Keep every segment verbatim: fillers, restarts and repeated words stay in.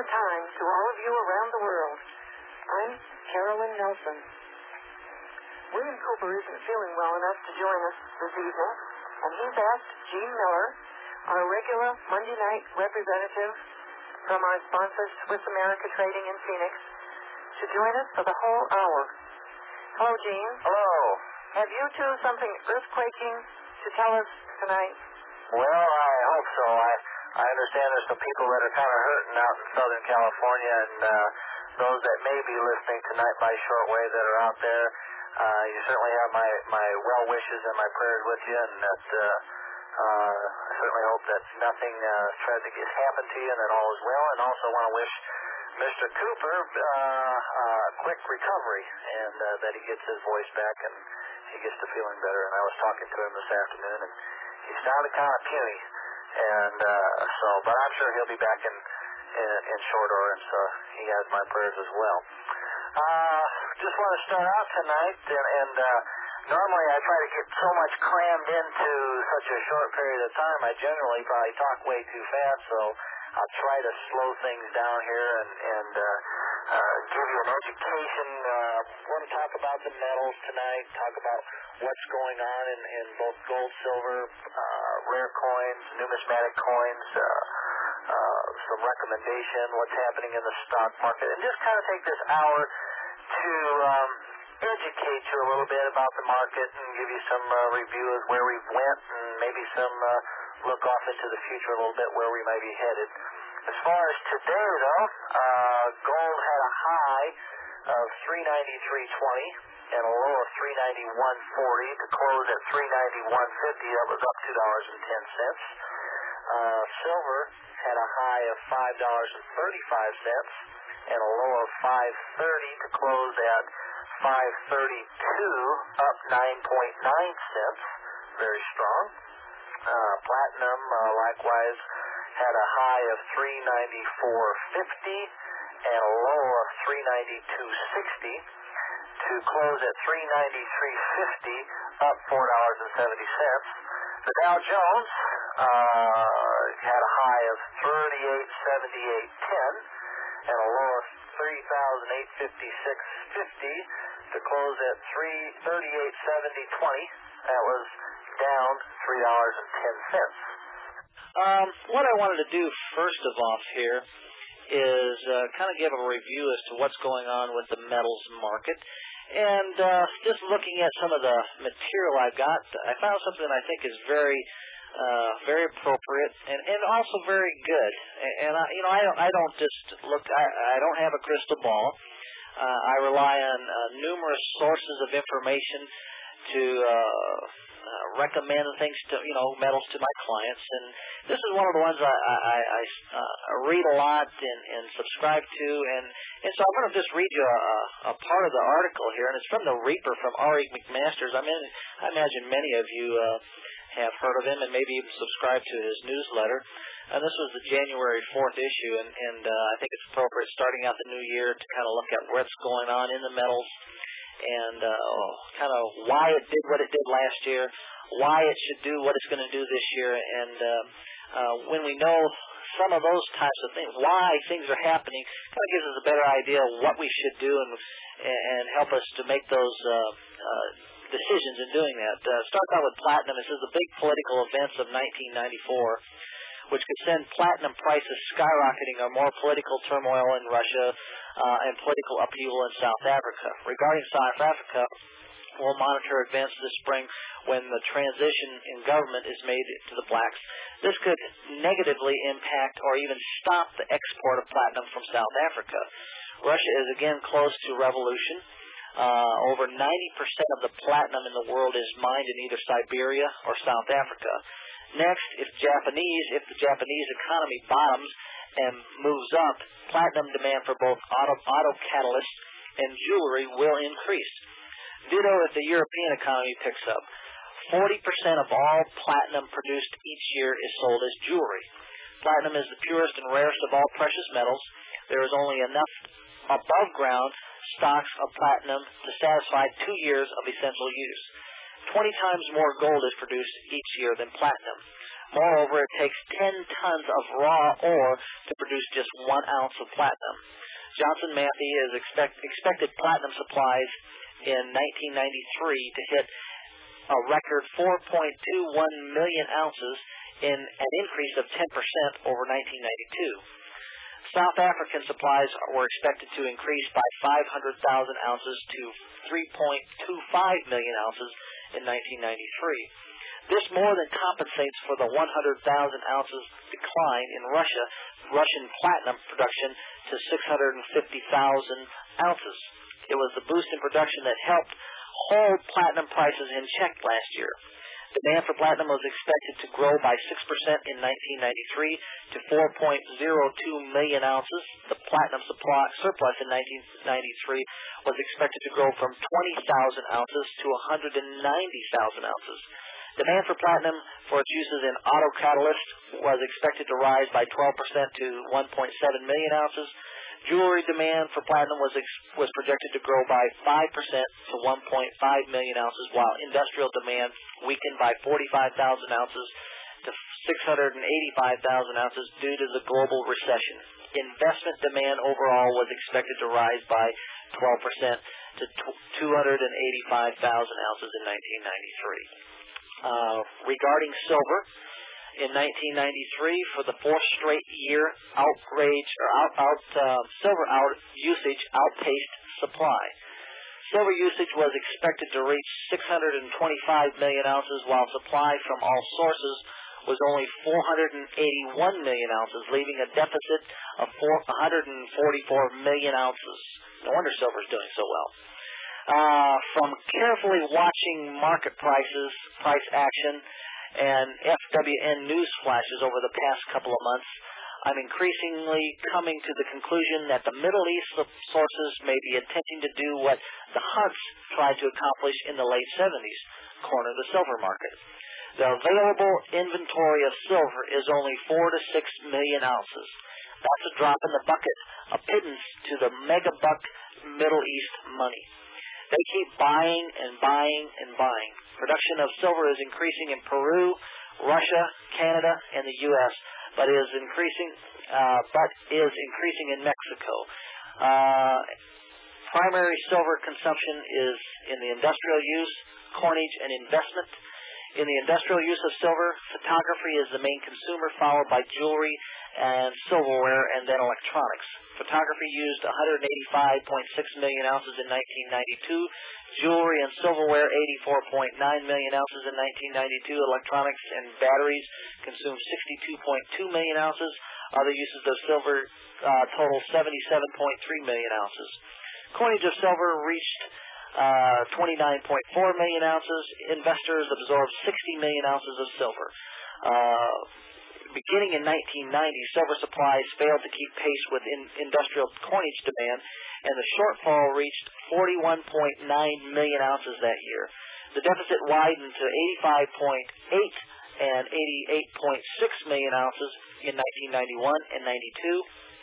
the time to all of you around the world. I'm Carolyn Nelson. William Cooper isn't feeling well enough to join us this evening, and he's asked Gene Miller, our regular Monday night representative from our sponsor, Swiss America Trading in Phoenix, to join us for the whole hour. Hello, Gene. Hello. Have you two something earthquaking to tell us tonight? Well, I hope so. I I understand there's some people that are kind of hurting out in Southern California, and uh, those that may be listening tonight by shortwave that are out there, uh, you certainly have my, my well wishes and my prayers with you, and that uh, uh, I certainly hope that nothing uh, tragic has happened to you and that all is well, and also want to wish Mister Cooper uh, uh, quick recovery, and uh, that he gets his voice back and he gets to feeling better. And I was talking to him this afternoon, and he sounded kind of puny, and uh, so, but I'm sure he'll be back in, in, in short order, and so he has my prayers as well. Uh, just want to start out tonight, and, and uh, normally I try to get so much crammed into such a short period of time. I generally probably talk way too fast, so I'll try to slow things down here and, and uh, uh, give you an education. Uh, we're going to talk about the metals tonight, talk about what's going on in, in both gold, silver, uh, rare coins, numismatic coins, uh, uh, some recommendation, what's happening in the stock market, and just kind of take this hour to um, educate you a little bit about the market and give you some uh, review of where we went and maybe some uh, look off into the future a little bit where we might be headed. As far as today, though, uh, gold had a high of three ninety-three twenty and a low of three ninety-one forty to close at three ninety-one fifty. That was up two dollars and ten cents. Uh, silver had a high of five dollars and thirty-five cents and a low of five thirty to close at five thirty-two, up nine point nine cents. Very strong. Uh, platinum, uh, likewise, had a high of three ninety-four fifty and a low of three ninety-two sixty to close at three ninety-three fifty, up four dollars and seventy cents. The Dow Jones uh, had a high of thirty-eight seventy-eight ten and a low of three thousand eight hundred fifty-six fifty to close at three thirty-eight seventy twenty. That was down three dollars and ten cents. Um, what I wanted to do first of all here is uh, kind of give a review as to what's going on with the metals market. And uh, just looking at some of the material I got, I found something I think is very, uh, very appropriate and, and also very good. And, and I, you know, I don't, I don't just look. I, I don't have a crystal ball. Uh, I rely on uh, numerous sources of information to uh, uh, recommend things to, you know, metals to my clients. And this is one of the ones I, I, I uh, read a lot and, and subscribe to. And, and so I'm going to just read you a, a part of the article here, and it's from the Reaper from R E. McMasters. I mean, I imagine many of you uh, have heard of him and maybe even subscribed to his newsletter. And this was the January fourth issue, and, and uh, I think it's appropriate starting out the new year to kind of look at what's going on in the metals and uh, kind of why it did what it did last year, why it should do what it's going to do this year, and uh, uh, when we know some of those types of things, why things are happening, kind of gives us a better idea of what we should do and and help us to make those uh, uh, decisions in doing that. Uh, start out with platinum. It says the big political events of nineteen ninety-four, which could send platinum prices skyrocketing, or more political turmoil in Russia uh, and political upheaval in South Africa. Regarding South Africa, we'll monitor events this spring when the transition in government is made to the blacks. This could negatively impact or even stop the export of platinum from South Africa. Russia is again close to revolution. Uh, over ninety percent of the platinum in the world is mined in either Siberia or South Africa. Next, if Japanese, if the Japanese economy bottoms and moves up, platinum demand for both auto, auto catalysts and jewelry will increase. Ditto if the European economy picks up. forty percent of all platinum produced each year is sold as jewelry. Platinum is the purest and rarest of all precious metals. There is only enough above ground stocks of platinum to satisfy two years of essential use. twenty times more gold is produced each year than platinum. Moreover, it takes ten tons of raw ore to produce just one ounce of platinum. Johnson Matthey is expect, expected platinum supplies in nineteen ninety-three to hit a record four point two one million ounces, in an increase of ten percent over nineteen ninety-two. South African supplies were expected to increase by five hundred thousand ounces to three point two five million ounces in nineteen ninety-three. This more than compensates for the one hundred thousand ounces decline in Russia, Russian platinum production to six hundred fifty thousand ounces. It was the boost in production that helped hold platinum prices in check last year. Demand for platinum was expected to grow by six percent in nineteen ninety-three to four point zero two million ounces. The platinum supply surplus in nineteen ninety-three was expected to grow from twenty thousand ounces to one hundred ninety thousand ounces. Demand for platinum for its uses in auto catalysts was expected to rise by twelve percent to one point seven million ounces. Jewelry demand for platinum was ex- was projected to grow by five percent to one point five million ounces, while industrial demand weakened by forty-five thousand ounces to six hundred eighty-five thousand ounces due to the global recession. Investment demand overall was expected to rise by twelve percent to two hundred eighty-five thousand ounces in nineteen ninety-three. Uh, regarding silver, in nineteen ninety-three, for the fourth straight year, outrage or out, out uh, silver out usage outpaced supply. Silver usage was expected to reach six hundred twenty-five million ounces, while supply from all sources was only four hundred eighty-one million ounces, leaving a deficit of one hundred forty-four million ounces. No wonder silver is doing so well. Uh, from carefully watching market prices, price action, and F W N news flashes over the past couple of months, I'm increasingly coming to the conclusion that the Middle East sources may be attempting to do what the Hunts tried to accomplish in the late seventies, corner the silver market. The available inventory of silver is only four to six million ounces. That's a drop in the bucket, a pittance to the mega buck Middle East money. They keep buying and buying and buying. Production of silver is increasing in Peru, Russia, Canada, and the U S, but is increasing, uh, but is increasing in Mexico. Uh, primary silver consumption is in the industrial use, coinage, and investment. In the industrial use of silver, photography is the main consumer, followed by jewelry and silverware, and then electronics. Photography used one hundred eighty-five point six million ounces in nineteen ninety-two. Jewelry and silverware, eighty-four point nine million ounces in nineteen ninety-two. Electronics and batteries consumed sixty-two point two million ounces. Other uses of silver uh, total seventy-seven point three million ounces. Coinage of silver reached uh, twenty-nine point four million ounces. Investors absorbed sixty million ounces of silver. Uh, beginning in nineteen ninety, silver supplies failed to keep pace with in industrial coinage demand, and the shortfall reached forty-one point nine million ounces that year. The deficit widened to eighty-five point eight and eighty-eight point six million ounces in nineteen ninety-one and ninety-two.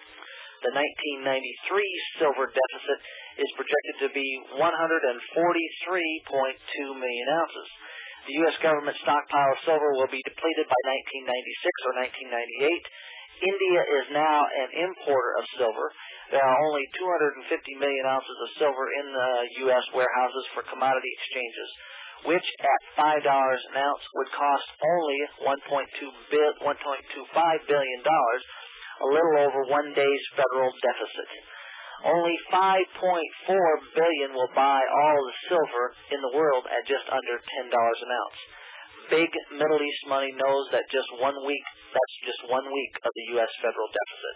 The nineteen ninety-three silver deficit is projected to be one hundred forty-three point two million ounces. The U S government stockpile of silver will be depleted by nineteen ninety-six or nineteen ninety-eight. India is now an importer of silver. There are only two hundred fifty million ounces of silver in the U S warehouses for commodity exchanges, which at five dollars an ounce would cost only one point two five billion dollars, a little over one day's federal deficit. Only five point four billion dollars will buy all the silver in the world at just under ten dollars an ounce. Big Middle East money knows that just one week, that's just one week of the U S federal deficit.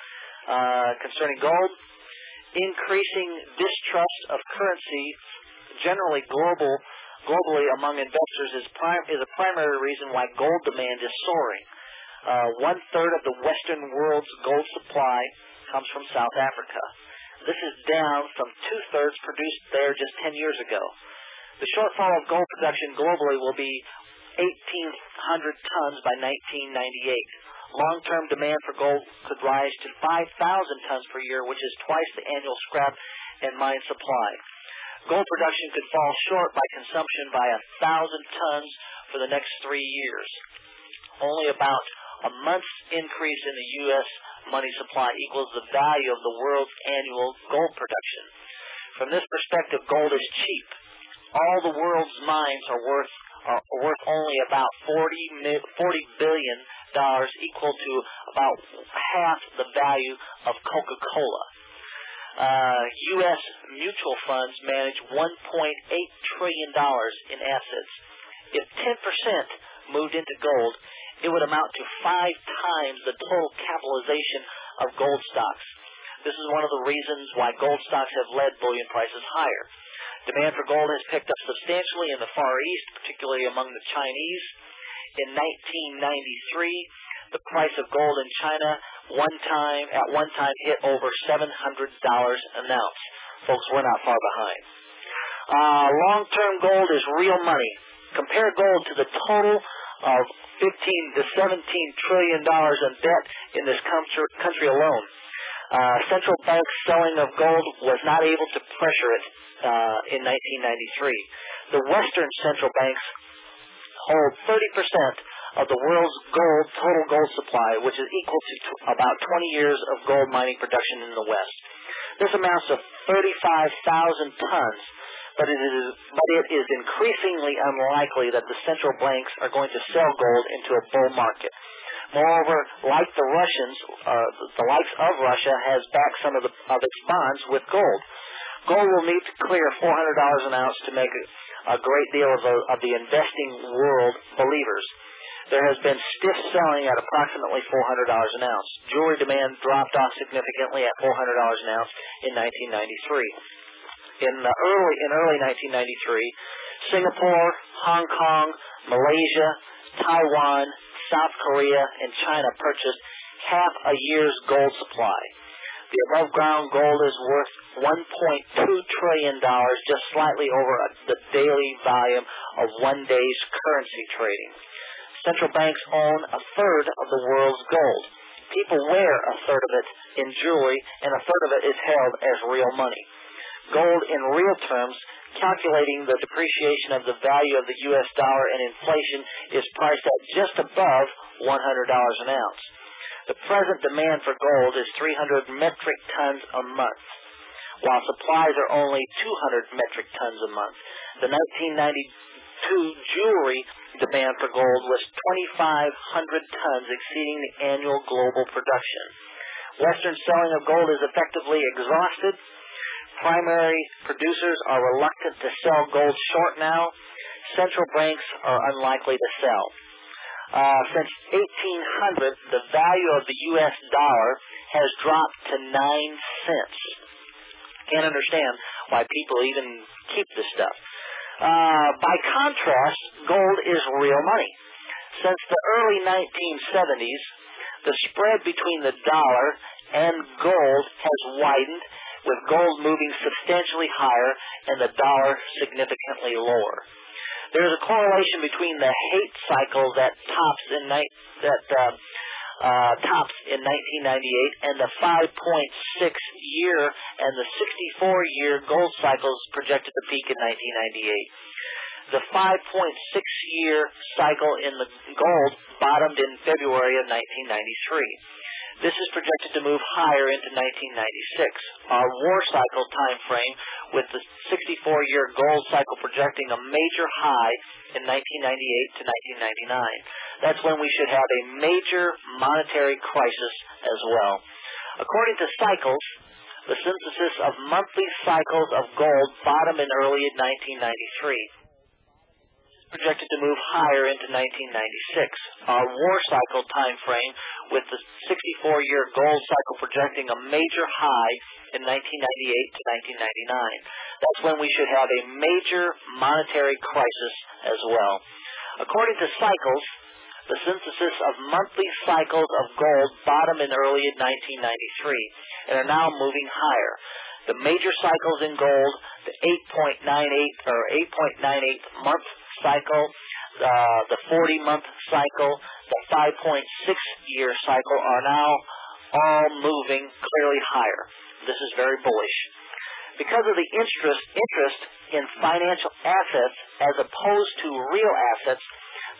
Uh, concerning gold, increasing distrust of currency generally global, globally among investors is, prim- is a primary reason why gold demand is soaring. Uh, one-third of the Western world's gold supply comes from South Africa. This is down from two-thirds produced there just ten years ago. The shortfall of gold production globally will be eighteen hundred tons by nineteen ninety-eight. Long-term demand for gold could rise to five thousand tons per year, which is twice the annual scrap and mine supply. Gold production could fall short by consumption by one thousand tons for the next three years. only about a month's increase in the U S money supply equals the value of the world's annual gold production. From this perspective, gold is cheap. All the world's mines are worth are worth only about forty billion dollars, equal to about half the value of Coca-Cola. Uh, U S mutual funds manage one point eight trillion dollars in assets. If ten percent moved into gold, it would amount to five times the total capitalization of gold stocks. This is one of the reasons why gold stocks have led bullion prices higher. Demand for gold has picked up substantially in the Far East, particularly among the Chinese. In nineteen ninety-three, the price of gold in China one time at one time hit over seven hundred dollars an ounce. Folks, we're not far behind. Uh, long-term gold is real money. Compare gold to the total of fifteen to seventeen trillion dollars in debt in this country alone. Uh, central bank selling of gold was not able to pressure it uh, in nineteen ninety-three. The Western central banks hold thirty percent of the world's gold total gold supply, which is equal to t- about twenty years of gold mining production in the West. This amounts to thirty-five thousand tons. But it is but it is increasingly unlikely that the central banks are going to sell gold into a bull market. Moreover, like the Russians, uh, the likes of Russia has backed some of, the, of its bonds with gold. Gold will need to clear four hundred dollars an ounce to make a, a great deal of, the, of the investing world believers. There has been stiff selling at approximately four hundred dollars an ounce. Jewelry demand dropped off significantly at four hundred dollars an ounce in nineteen ninety-three. In the early in early nineteen ninety-three, Singapore, Hong Kong, Malaysia, Taiwan, South Korea, and China purchased half a year's gold supply. The above-ground gold is worth one point two trillion dollars, just slightly over the daily volume of one day's currency trading. Central banks own a third of the world's gold. People wear a third of it in jewelry, and a third of it is held as real money. Gold in real terms, calculating the depreciation of the value of the U S dollar and inflation, is priced at just above one hundred dollars an ounce. The present demand for gold is three hundred metric tons a month, while supplies are only two hundred metric tons a month. The nineteen ninety-two jewelry demand for gold was twenty-five hundred tons, exceeding the annual global production. Western selling of gold is effectively exhausted. Primary producers are reluctant to sell gold short now. Central banks are unlikely to sell. Uh, since eighteen hundred, the value of the U S dollar has dropped to nine cents. Can't understand why people even keep this stuff. Uh, by contrast, gold is real money. Since the early nineteen seventies, the spread between the dollar and gold has widened, with gold moving substantially higher and the dollar significantly lower. There is a correlation between the hate cycle that tops in ni- that uh, uh, tops in nineteen ninety-eight and the five point six year and the sixty-four year gold cycles projected to peak in nineteen ninety-eight. The five point six year cycle in the gold bottomed in February of nineteen ninety-three. This is projected to move higher into nineteen ninety-six. Our war cycle time frame, with the sixty-four year gold cycle projecting a major high in nineteen ninety-eight to nineteen ninety-nine. That's when we should have a major monetary crisis as well. According to Cycles, the synthesis of monthly cycles of gold bottomed in early nineteen ninety-three. Projected to move higher into nineteen ninety-six. Our war cycle time frame, with the sixty-four year gold cycle projecting a major high in nineteen ninety-eight to nineteen ninety-nine. That's when we should have a major monetary crisis as well. According to Cycles, the synthesis of monthly cycles of gold bottomed in early nineteen ninety-three and are now moving higher. The major cycles in gold, the eight point nine eight or eight point nine eight month cycle, uh, the forty month cycle, the five point six year cycle are now all moving clearly higher. This is very bullish. Because of the interest, interest in financial assets as opposed to real assets,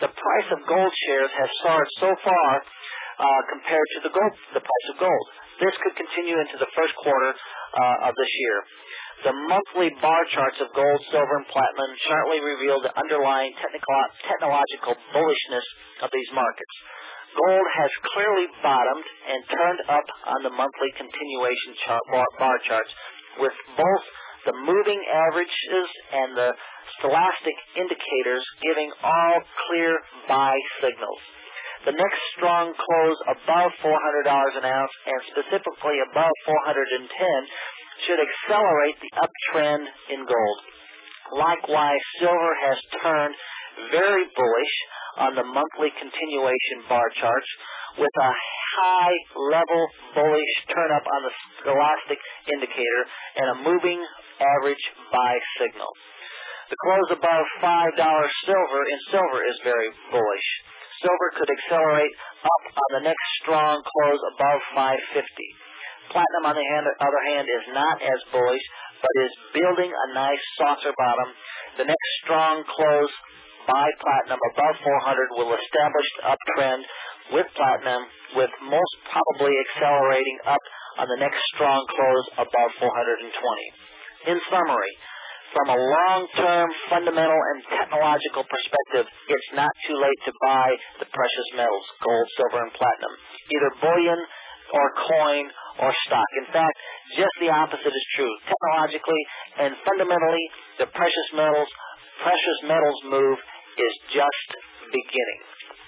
the price of gold shares has soared so far uh, compared to the gold, the price of gold. This could continue into the first quarter uh, of this year. The monthly bar charts of gold, silver, and platinum sharply reveal the underlying technical, technological bullishness of these markets. Gold has clearly bottomed and turned up on the monthly continuation chart, bar, bar charts, with both the moving averages and the stochastic indicators giving all clear buy signals. The next strong close above four hundred dollars an ounce, and specifically above four hundred ten dollars, should accelerate the uptrend in gold. Likewise, silver has turned very bullish on the monthly continuation bar charts, with a high-level bullish turn-up on the stochastic indicator and a moving average buy signal. The close above five dollars silver in silver is very bullish. Silver could accelerate up on the next strong close above five fifty. Platinum, on the hand, other hand, is not as bullish, but is building a nice saucer bottom. The next strong close by platinum above four hundred will establish the uptrend with platinum, with most probably accelerating up on the next strong close above four hundred twenty. In summary, from a long-term fundamental and technological perspective, it's not too late to buy the precious metals, gold, silver, and platinum, either bullion or coin or stock. In fact, just the opposite is true. Technologically and fundamentally, the precious metals precious metals move is just beginning.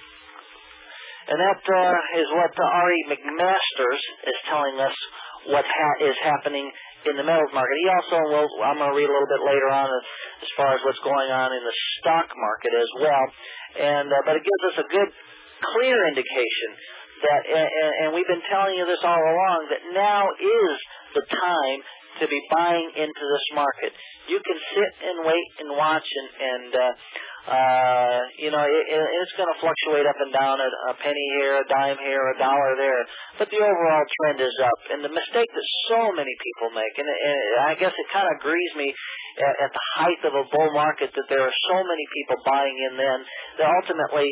And that uh, is what uh, R E McMasters is telling us what ha- is happening in the metals market. He also will, I'm going to read a little bit later on as, as far as what's going on in the stock market as well. And uh, but it gives us a good, clear indication that, and, and we've been telling you this all along, that now is the time to be buying into this market. You can sit and wait and watch, and, and uh, uh, you know, it, it's going to fluctuate up and down, a, a penny here, a dime here, a dollar there, but the overall trend is up. And the mistake that so many people make, and, and I guess it kind of grieves me at, at the height of a bull market that there are so many people buying in then that ultimately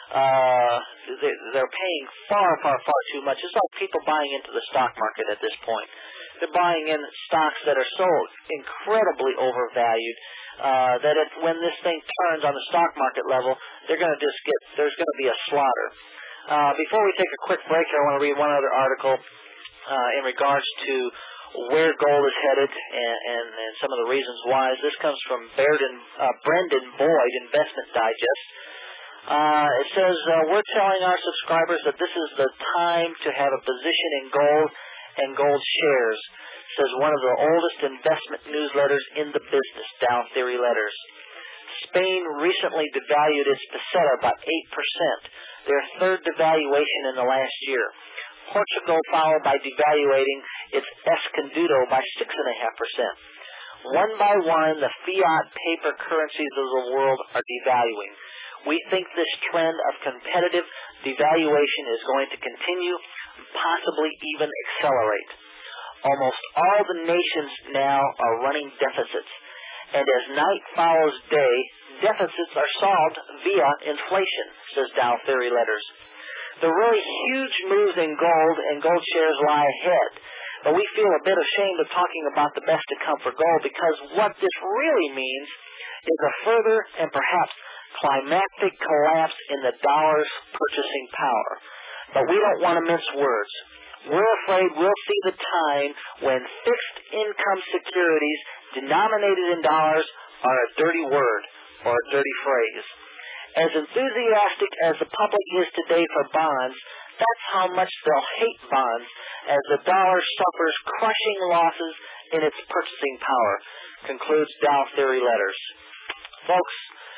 uh, they, they're paying far, far, far too much. It's like people buying into the stock market at this point. They're buying in stocks that are so incredibly overvalued uh, that if, when this thing turns on the stock market level, they're going to just get, there's going to be a slaughter. Uh, before we take a quick break here, I want to read one other article uh, in regards to where gold is headed and, and, and some of the reasons why. This comes from Bairden, uh, Brendan Boyd, Investment Digest. Uh, it says, uh, we're telling our subscribers that this is the time to have a position in gold and gold shares, says one of the oldest investment newsletters in the business, Dow Theory Letters. Spain recently devalued its peseta by eight percent, their third devaluation in the last year. Portugal followed by devaluating its escondido by six point five percent. One by one, the fiat paper currencies of the world are devaluing. We think this trend of competitive devaluation is going to continue, possibly even accelerate. Almost all the nations now are running deficits, and as night follows day, deficits are solved via inflation, says Dow Theory Letters. The really huge moves in gold and gold shares lie ahead, but we feel a bit ashamed of talking about the best to come for gold, because what this really means is a further and perhaps climactic collapse in the dollar's purchasing power. But we don't want to mince words. We're afraid we'll see the time when fixed income securities denominated in dollars are a dirty word or a dirty phrase. As enthusiastic as the public is today for bonds, that's how much they'll hate bonds as the dollar suffers crushing losses in its purchasing power, concludes Dow Theory Letters. Folks,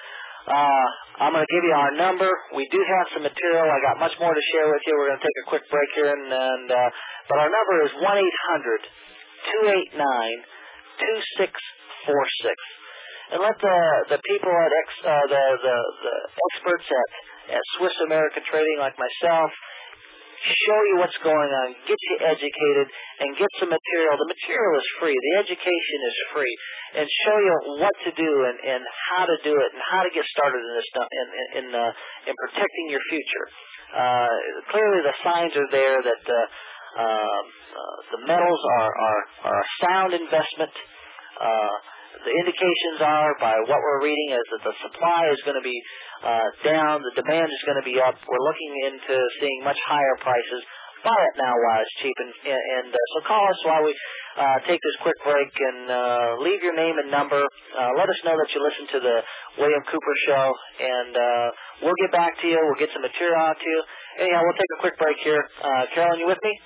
Uh, I'm going to give you our number. We do have some material. I got much more to share with you. We're going to take a quick break here, and, and uh, but our number is one eight hundred two eight nine two six four six. And let the the people at ex, uh, the, the the experts at at Swiss American Trading, like myself, show you what's going on, get you educated, and get some material. The material is free. The education is free. And show you what to do and, and how to do it and how to get started in this stuff in, in, in, uh, in protecting your future. Uh, clearly the signs are there that uh, uh, uh, the metals are, are, are a sound investment. Uh, the indications are, by what we're reading, is that the supply is going to be uh, down, the demand is going to be up. We're looking into seeing much higher prices. Buy it now while it's cheap. And, and uh, so call us while we uh, take this quick break and uh, leave your name and number. Uh, let us know that you listen to the William Cooper Show, and uh, we'll get back to you. We'll get some material out to you. Anyhow, we'll take a quick break here. Uh, Carolyn, you with me?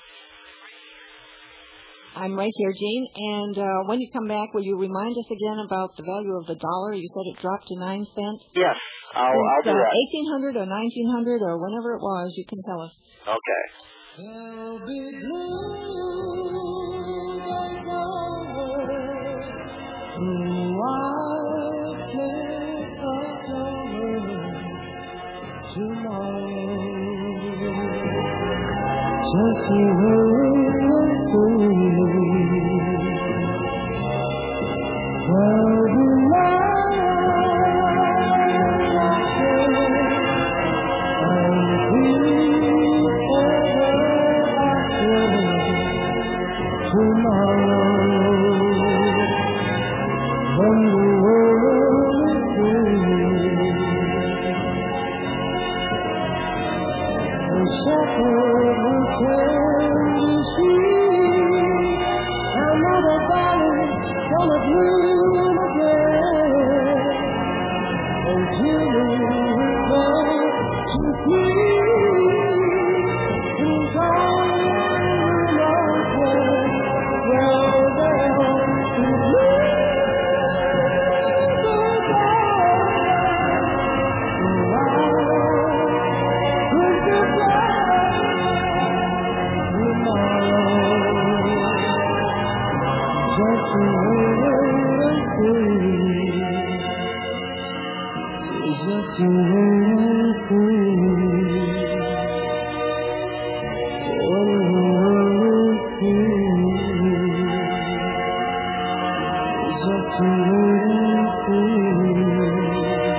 I'm right here, Gene. And uh, when you come back, will you remind us again about the value of the dollar? You said it dropped to nine cents. Yes, I'll, I'll do uh, that. eighteen hundred or nineteen hundred or whenever it was, you can tell us. Okay. There'll be blue and gold, blue white cliffs of summer tomorrow. Just the way it is. There'll be light and peace tomorrow, when the world is free, the shepherd will turn to see another valley gonna bloom again, and children will come to see who's on the well, just you wait and see. When the world is free, just you wait and see.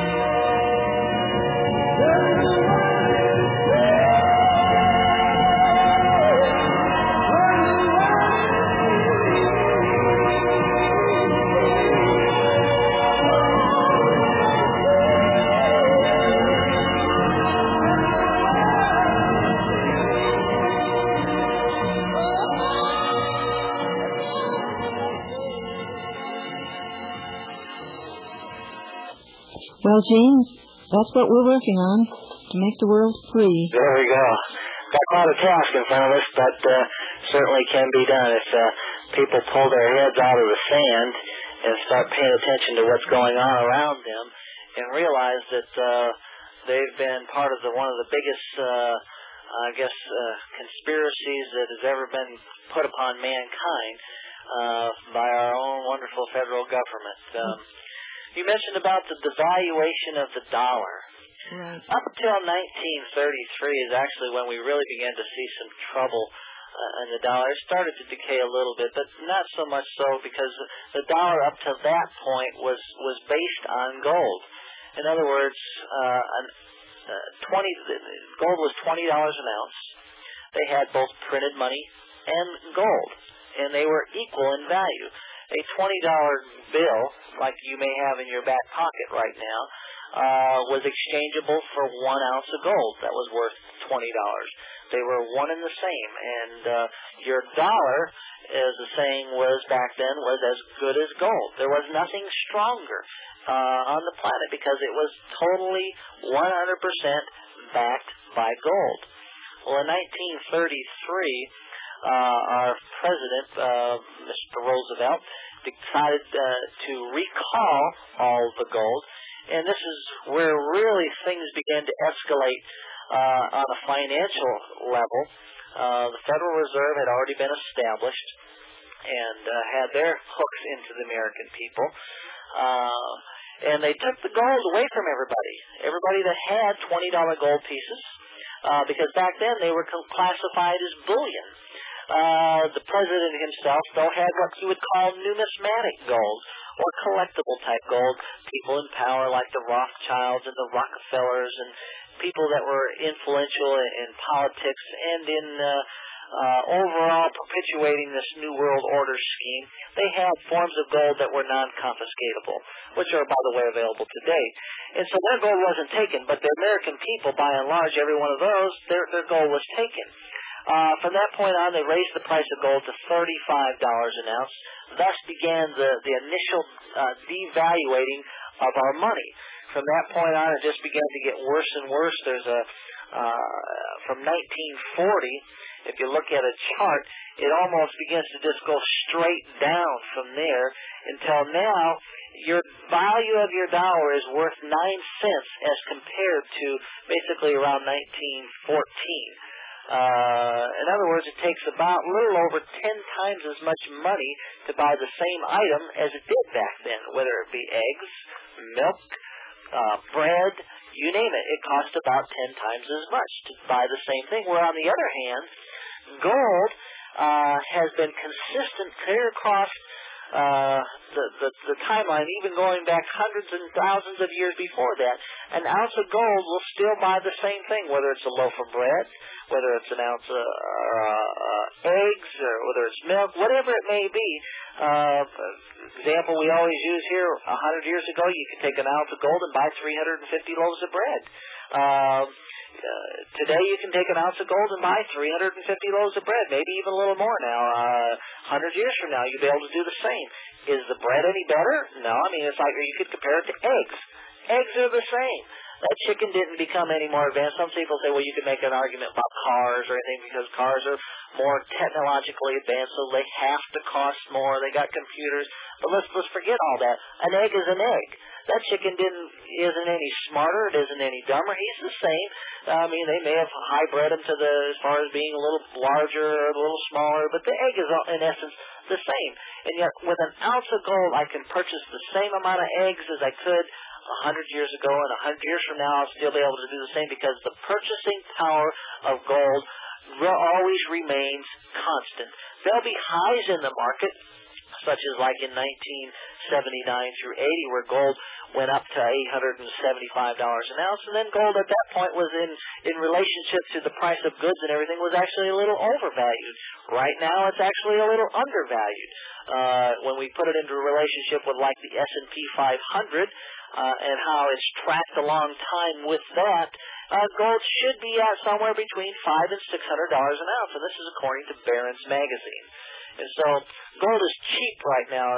Well, James, that's what we're working on, to make the world free. There we go. Got quite a task in front of us, but uh, certainly can be done if uh, people pull their heads out of the sand and start paying attention to what's going on around them and realize that uh, they've been part of the one of the biggest, uh, I guess, uh, conspiracies that has ever been put upon mankind uh, by our own wonderful federal government. Um, You mentioned about the devaluation of the dollar. Right. Up until nineteen thirty-three is actually when we really began to see some trouble uh, in the dollar. It started to decay a little bit, but not so much so because the dollar up to that point was, was based on gold. In other words, uh, an, uh, twenty gold was twenty dollars an ounce. They had both printed money and gold, and they were equal in value. A twenty dollar bill, like you may have in your back pocket right now, uh, was exchangeable for one ounce of gold that was worth twenty dollars. They were one and the same, and uh, your dollar, as the saying was back then, was as good as gold. There was nothing stronger uh, on the planet because it was totally one hundred percent backed by gold. Well, in nineteen thirty-three, Uh, our president, uh, Mister Roosevelt, decided uh, to recall all the gold, and this is where really things began to escalate uh, on a financial level. Uh, the Federal Reserve had already been established and uh, had their hooks into the American people, uh, and they took the gold away from everybody. Everybody that had twenty dollar gold pieces, uh, because back then they were classified as bullion. Uh, the president himself, though, had what he would call numismatic gold, or collectible type gold. People in power like the Rothschilds and the Rockefellers and people that were influential in, in politics and in uh, uh, overall perpetuating this New World Order scheme, they had forms of gold that were non-confiscatable, which are, by the way, available today. And so their gold wasn't taken, but the American people, by and large, every one of those, their, their gold was taken. Uh, from that point on, they raised the price of gold to thirty-five dollars an ounce. Thus began the, the initial uh, devaluating of our money. From that point on, it just began to get worse and worse. There's a, uh, from nineteen forty, if you look at a chart, it almost begins to just go straight down from there until now your value of your dollar is worth nine cents as compared to basically around nineteen fourteen. Uh, in other words, it takes about a little over ten times as much money to buy the same item as it did back then, whether it be eggs, milk, uh, bread, you name it. It costs about ten times as much to buy the same thing. Where on the other hand, gold uh, has been consistent clear across uh, the, the, the timeline, even going back hundreds and thousands of years before that. An ounce of gold will still buy the same thing, whether it's a loaf of bread, whether it's an ounce of uh, uh, eggs, or whether it's milk, whatever it may be. Uh, example we always use here, a hundred years ago, you could take an ounce of gold and buy three hundred fifty loaves of bread. Uh, uh, today you can take an ounce of gold and buy three hundred fifty loaves of bread, maybe even a little more now. Uh, one hundred years from now, you'll be able to do the same. Is the bread any better? No, I mean, it's like you could compare it to eggs. Eggs are the same. That chicken didn't become any more advanced. Some people say, well, you could make an argument about cars or anything because cars are more technologically advanced, so they have to cost more. They got computers. But let's let's forget all that. An egg is an egg. That chicken didn't isn't any smarter. It isn't any dumber. He's the same. I mean, they may have hybrid him to the as far as being a little larger or a little smaller, but the egg is in essence the same. And yet, with an ounce of gold, I can purchase the same amount of eggs as I could a hundred years ago, and a hundred years from now, I'll still be able to do the same because the purchasing power of gold always remains constant. There'll be highs in the market, such as like in nineteen seventy-nine through eighty, where gold went up to eight hundred seventy-five dollars an ounce, and then gold at that point was in, in relationship to the price of goods and everything was actually a little overvalued. Right now, it's actually a little undervalued. Uh, when we put it into a relationship with like the S and P five hundred, Uh, and how it's tracked a long time with that, uh, gold should be at somewhere between five and six hundred dollars an ounce, and this is according to Barron's magazine. And so, gold is cheap right now,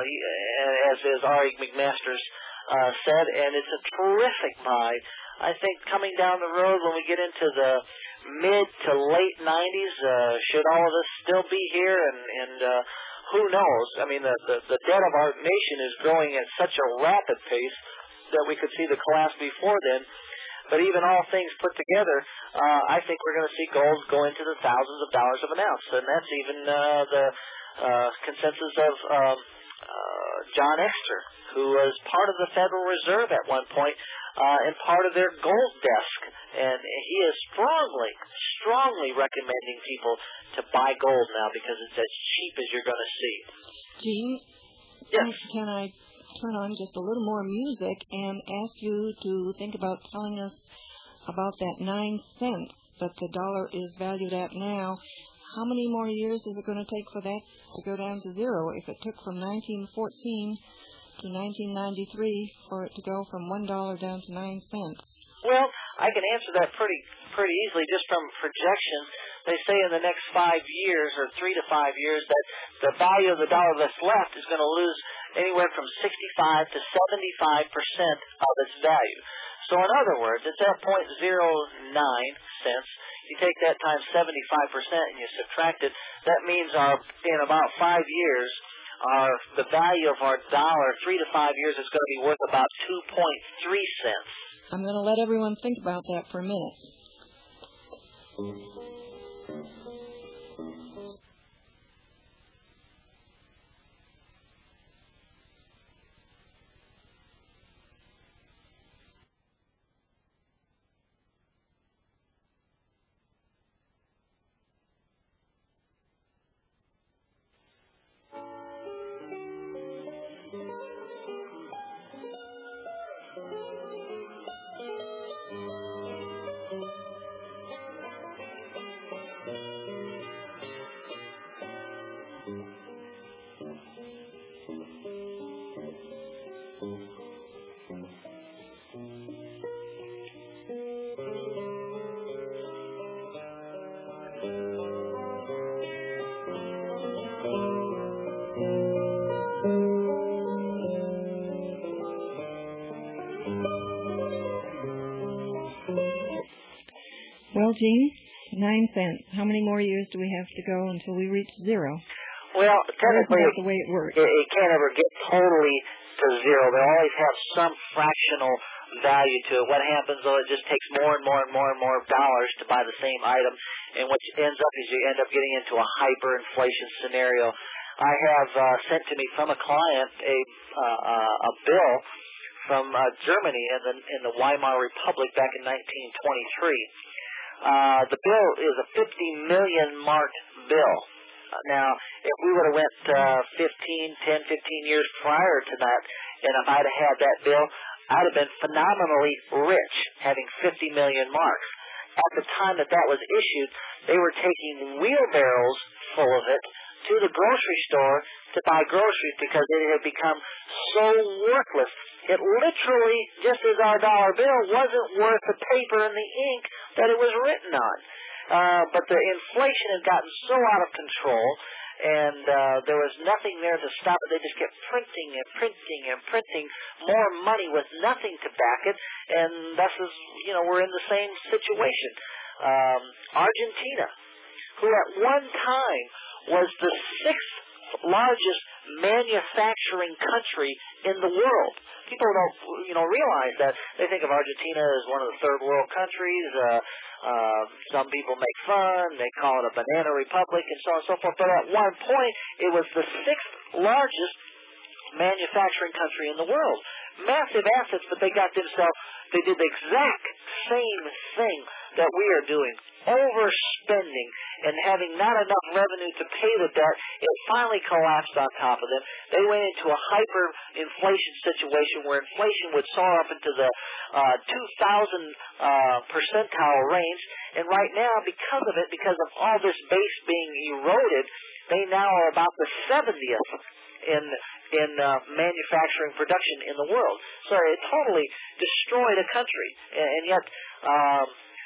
as as Ari McMaster's uh, said, and it's a terrific buy. I think coming down the road, when we get into the mid to late nineties, uh, should all of this still be here, and and uh, who knows? I mean, the, the the debt of our nation is growing at such a rapid pace that we could see the collapse before then. But even all things put together, uh, I think we're going to see gold go into the thousands of dollars of an ounce. And that's even uh, the uh, consensus of um, uh, John Exter, who was part of the Federal Reserve at one point uh, and part of their gold desk. And he is strongly, strongly recommending people to buy gold now because it's as cheap as you're going to see. Gene, yes. Can I turn on just a little more music and ask you to think about telling us about that nine cents that the dollar is valued at now? How many more years is it going to take for that to go down to zero? If it took from nineteen fourteen to nineteen ninety-three for it to go from one dollar down to nine cents? Well, I can answer that pretty pretty easily just from projections. They say in the next five years or three to five years that the value of the dollar that's left is going to lose anywhere from sixty-five to seventy-five percent of its value. So in other words, it's at zero point zero nine cents. You take that times seventy-five percent and you subtract it. That means our in about five years, our the value of our dollar, three to five years, is going to be worth about two point three cents. I'm going to let everyone think about that for a minute. Well, Gene, nine cents. How many more years do we have to go until we reach zero? Well, technically, that's the way it works. It, it can't ever get totally to zero. They always have some fractional value to it. What happens, though, it just takes more and more and more and more dollars to buy the same item, and what ends up is you end up getting into a hyperinflation scenario. I have uh, sent to me from a client a uh, uh, a bill from uh, Germany in the in the Weimar Republic back in nineteen twenty-three. Uh, the bill is a fifty million mark bill. Uh, now, if we would have went uh, fifteen, ten, fifteen years prior to that, and if I'd have had that bill, I'd have been phenomenally rich having fifty million marks. At the time that that was issued, they were taking wheelbarrows full of it to the grocery store to buy groceries because it had become so worthless. It literally, just as our dollar bill, wasn't worth the paper and the ink that it was written on. Uh, but the inflation had gotten so out of control, and uh, there was nothing there to stop it. They just kept printing and printing and printing more money with nothing to back it, and thus, is, you know, we're in the same situation. Um, Argentina, who at one time was the sixth largest manufacturing country in the world. People don't, you know, realize that. They think of Argentina as one of the third world countries. Uh, uh, some people make fun. They call it a banana republic and so on and so forth. But at one point, it was the sixth largest manufacturing country in the world. Massive assets, but they got themselves, they did the exact same thing that we are doing. Overspending and having not enough revenue to pay the debt, it finally collapsed on top of them. They went into a hyperinflation situation where inflation would soar up into the uh, two thousand uh, percentile range. And right now, because of it, because of all this base being eroded, they now are about the seventieth in in uh, manufacturing production in the world. So it totally destroyed a country. And, and yet, um,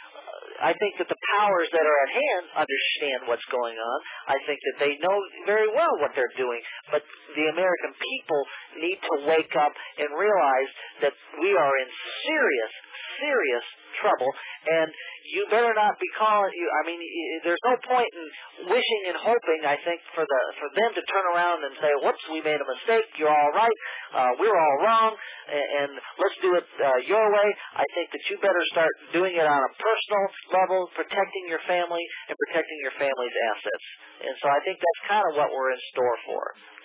I think that the powers that are at hand understand what's going on. I think that they know very well what they're doing. But the American people need to wake up and realize that we are in serious, serious trouble. And you better not be calling you. I mean, there's no point in wishing and hoping, I think, for the for them to turn around and say, whoops, we made a mistake. You're all right. Uh, we're all wrong. And, and let's do it uh, your way. I think that you better start doing it on a personal level, protecting your family and protecting your family's assets. And so I think that's kind of what we're in store for.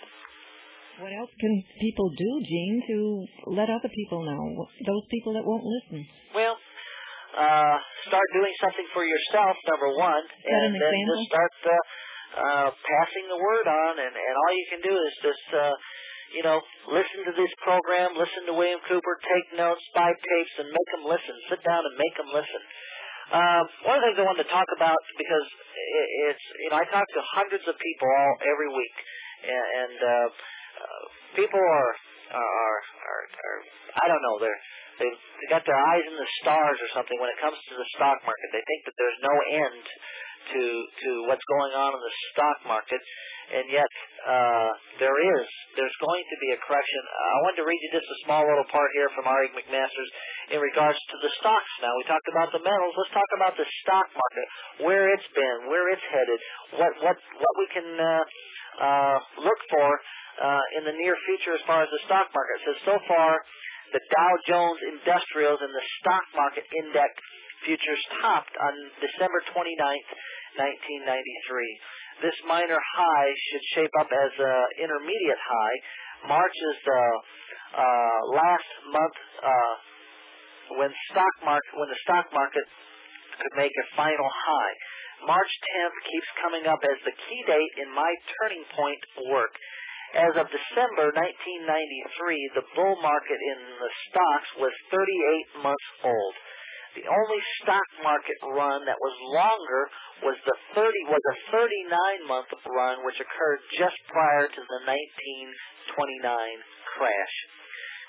What else can people do, Gene, to let other people know, those people that won't listen? Well, Uh, start doing something for yourself, number one, Set and an then example? just start uh, uh, passing the word on, and, and all you can do is just, uh, you know, listen to this program, listen to William Cooper, take notes, buy tapes, and make them listen. Sit down and make them listen. Uh, one of the things I wanted to talk about, because it, it's, you know, I talk to hundreds of people all every week, and, and uh, uh, people are, are, are, are, I don't know, they're, They've got their eyes in the stars or something when it comes to the stock market. They think that there's no end to to what's going on in the stock market, and yet uh, there is. There's going to be a correction. I wanted to read you just a small little part here from Ari McMaster's in regards to the stocks. Now, we talked about the metals. Let's talk about the stock market, where it's been, where it's headed, what what what we can uh, uh, look for uh, in the near future as far as the stock market. It says so far, the Dow Jones Industrials and the Stock Market Index futures topped on December twenty-ninth, nineteen ninety-three. This minor high should shape up as an intermediate high. March is the uh, last month uh, when stock market when the stock market could make a final high. March tenth keeps coming up as the key date in my turning point work. As of December nineteen ninety-three, the bull market in the stocks was thirty-eight months old. The only stock market run that was longer was the thirty was a thirty-nine month run, which occurred just prior to the nineteen twenty-nine crash.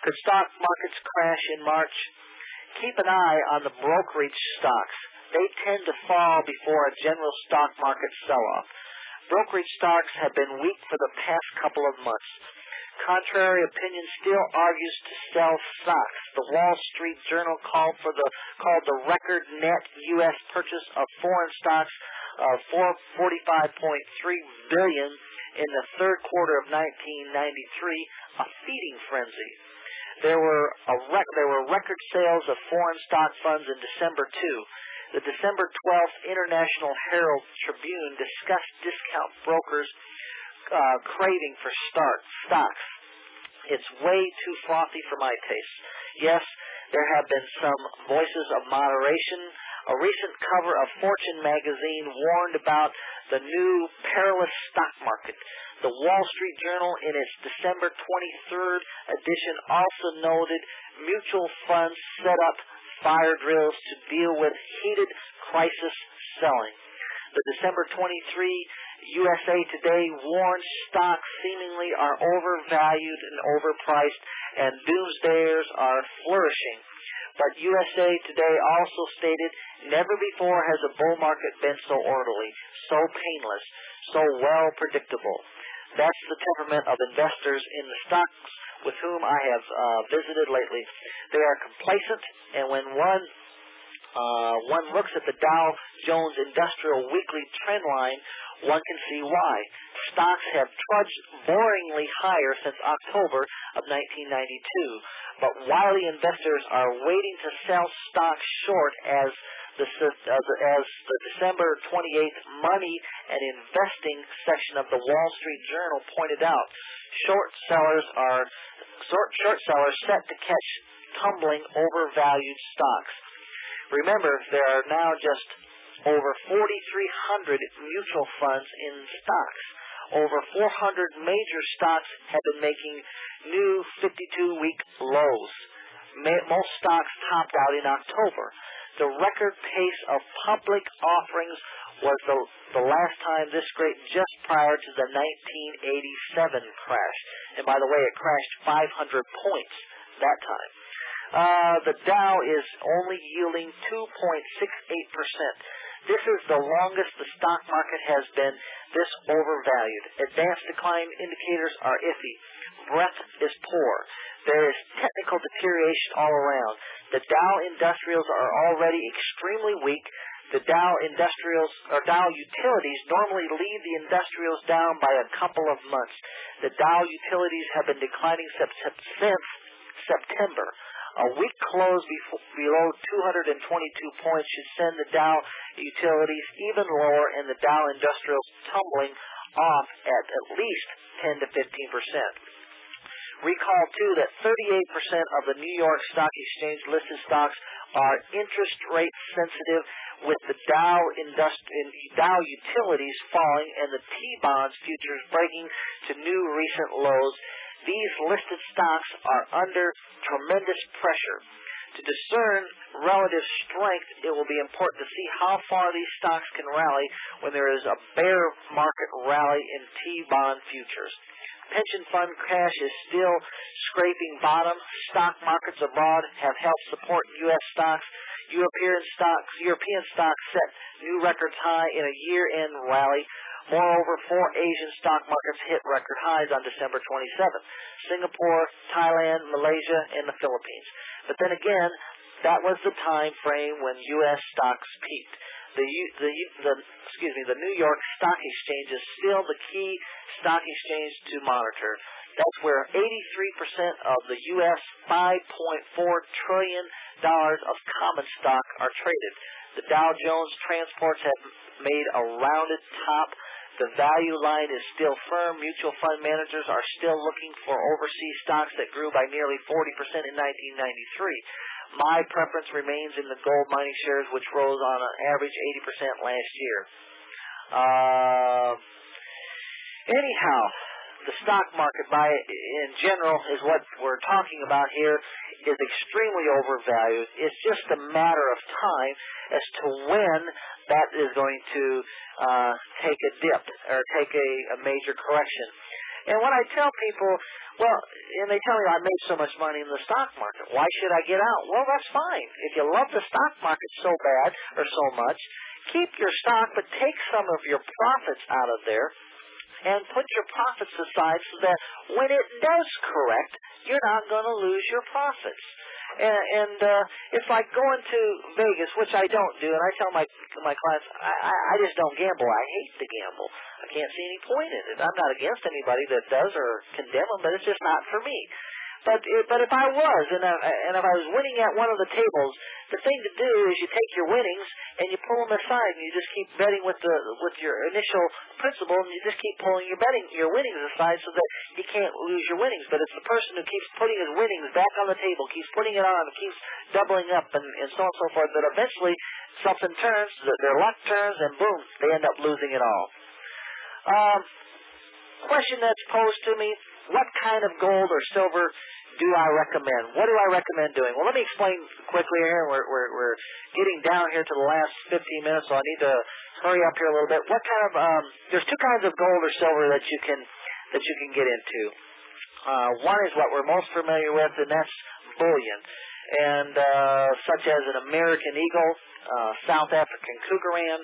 Could stock markets crash in March? Keep an eye on the brokerage stocks. They tend to fall before a general stock market sell-off. Brokerage stocks have been weak for the past couple of months. Contrary opinion still argues to sell stocks. The Wall Street Journal called for the called the record net U S purchase of foreign stocks of four hundred forty-five point three billion dollars in the third quarter of nineteen ninety-three a feeding frenzy. There were a rec- there were record sales of foreign stock funds in December too. The December twelfth International Herald Tribune discussed discount brokers uh, craving for start stocks. It's way too frothy for my taste. Yes, there have been some voices of moderation. A recent cover of Fortune magazine warned about the new perilous stock market. The Wall Street Journal, in its December twenty-third edition, also noted mutual funds set up fire drills to deal with heated crisis selling. The December twenty-third U S A Today warns stocks seemingly are overvalued and overpriced, and doomsdayers are flourishing. But U S A Today also stated, never before has a bull market been so orderly, so painless, so well predictable. That's the temperament of investors in the stocks with whom I have uh, visited lately. They are complacent, and when one uh, one looks at the Dow Jones Industrial Weekly trend line, one can see why. Stocks have trudged boringly higher since October of nineteen ninety-two, but wily investors are waiting to sell stocks short as the, as the December twenty-eighth Money and Investing section of the Wall Street Journal pointed out. Short sellers are short, short sellers set to catch tumbling overvalued stocks. Remember, there are now just over forty-three hundred mutual funds in stocks. Over four hundred major stocks have been making new fifty-two week lows. Most stocks topped out in October. The record pace of public offerings was the, the last time this great just prior to the nineteen eighty-seven crash. And by the way, it crashed five hundred points that time. Uh, the Dow is only yielding two point six eight percent. This is the longest the stock market has been this overvalued. Advanced decline indicators are iffy. Breadth is poor. There is technical deterioration all around. The Dow Industrials are already extremely weak. The Dow Industrials or Dow Utilities normally lead the Industrials down by a couple of months. The Dow Utilities have been declining since September. A weak close before, below two hundred twenty-two points should send the Dow Utilities even lower and the Dow Industrials tumbling off at at least ten to fifteen percent. Recall, too, that thirty-eight percent of the New York Stock Exchange listed stocks are interest rate sensitive, with the Dow, Industri- Dow Utilities falling and the T-bonds futures breaking to new recent lows. These listed stocks are under tremendous pressure. To discern relative strength, it will be important to see how far these stocks can rally when there is a bear market rally in T-bond futures. Pension fund cash is still scraping bottom. Stock markets abroad have helped support U S stocks. European stocks, European stocks set new records high in a year-end rally. Moreover, four Asian stock markets hit record highs on December twenty-seventh. Singapore, Thailand, Malaysia, and the Philippines. But then again, that was the time frame when U S stocks peaked. The, the, the, excuse me, the New York Stock Exchange is still the key stock exchange to monitor. That's where eighty-three percent of the U S five point four trillion dollars of common stock are traded. The Dow Jones transports have made a rounded top. The value line is still firm. Mutual fund managers are still looking for overseas stocks that grew by nearly forty percent in nineteen ninety-three. My preference remains in the gold mining shares, which rose on an average eighty percent last year. Uh, anyhow, the stock market by in general is what we're talking about here, is extremely overvalued. It's just a matter of time as to when that is going to uh, take a dip or take a, a major correction. And when I tell people, well, and they tell me I made so much money in the stock market, why should I get out? Well, that's fine. If you love the stock market so bad or so much, keep your stock, but take some of your profits out of there and put your profits aside so that when it does correct, you're not going to lose your profits. And, and uh, it's like going to Vegas, which I don't do, and I tell my my clients, I, I, I just don't gamble. I hate to gamble. I can't see any point in it. I'm not against anybody that does or condemn them, but it's just not for me. But it, but if I was, and, I, and if I was winning at one of the tables, the thing to do is you take your winnings and you pull them aside, and you just keep betting with the with your initial principal, and you just keep pulling your betting your winnings aside so that you can't lose your winnings. But it's the person who keeps putting his winnings back on the table, keeps putting it on, keeps doubling up, and, and so on and so forth, that eventually something turns, their luck turns, and boom, they end up losing it all. Um, question that's posed to me: what kind of gold or silver do I recommend? What do I recommend doing? Well, let me explain quickly here. We're, we're, we're getting down here to the last fifteen minutes, so I need to hurry up here a little bit. What kind of, um, there's two kinds of gold or silver that you can, that you can get into. Uh, one is what we're most familiar with, and that's bullion. And, uh, such as an American Eagle, uh, South African Cougaran,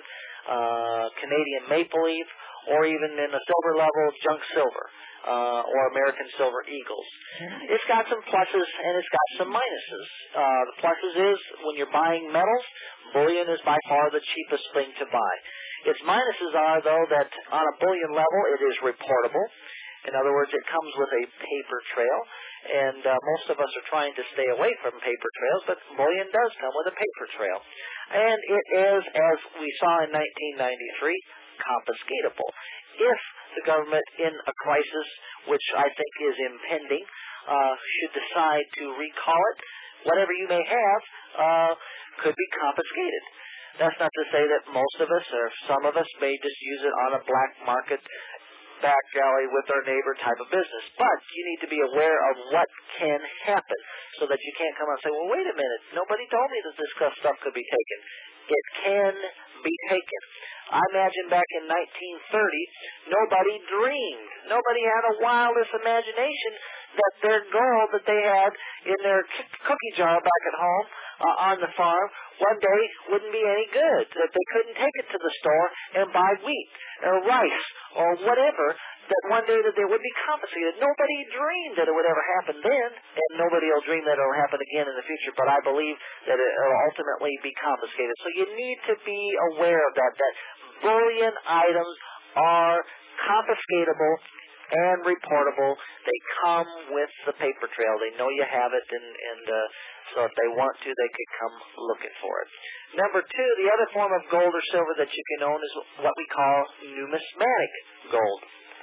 uh, Canadian Maple Leaf, or even in the silver level, junk silver. Uh, or American Silver Eagles. It's got some pluses and it's got some minuses. Uh, the pluses is when you're buying metals, bullion is by far the cheapest thing to buy. Its minuses are, though, that on a bullion level it is reportable. In other words, it comes with a paper trail, and uh, most of us are trying to stay away from paper trails, but bullion does come with a paper trail. And it is, as we saw in nineteen ninety-three, confiscatable. If the government in a crisis, which I think is impending, uh, should decide to recall it, whatever you may have uh, could be confiscated. That's not to say that most of us or some of us may just use it on a black market back alley with our neighbor type of business. But you need to be aware of what can happen so that you can't come out and say, well, wait a minute, nobody told me that this stuff could be taken. It can be taken. I imagine back in nineteen thirty, nobody dreamed, nobody had a wildest imagination that their gold that they had in their cookie jar back at home uh, on the farm one day wouldn't be any good, that they couldn't take it to the store and buy wheat or rice or whatever, that one day that they would be confiscated. Nobody dreamed that it would ever happen then, and nobody will dream that it will happen again in the future, but I believe that it will ultimately be confiscated. So you need to be aware of that, that bullion items are confiscatable and reportable. They come with the paper trail. They know you have it, and, and uh, so if they want to, they could come looking for it. Number two, the other form of gold or silver that you can own is what we call numismatic gold.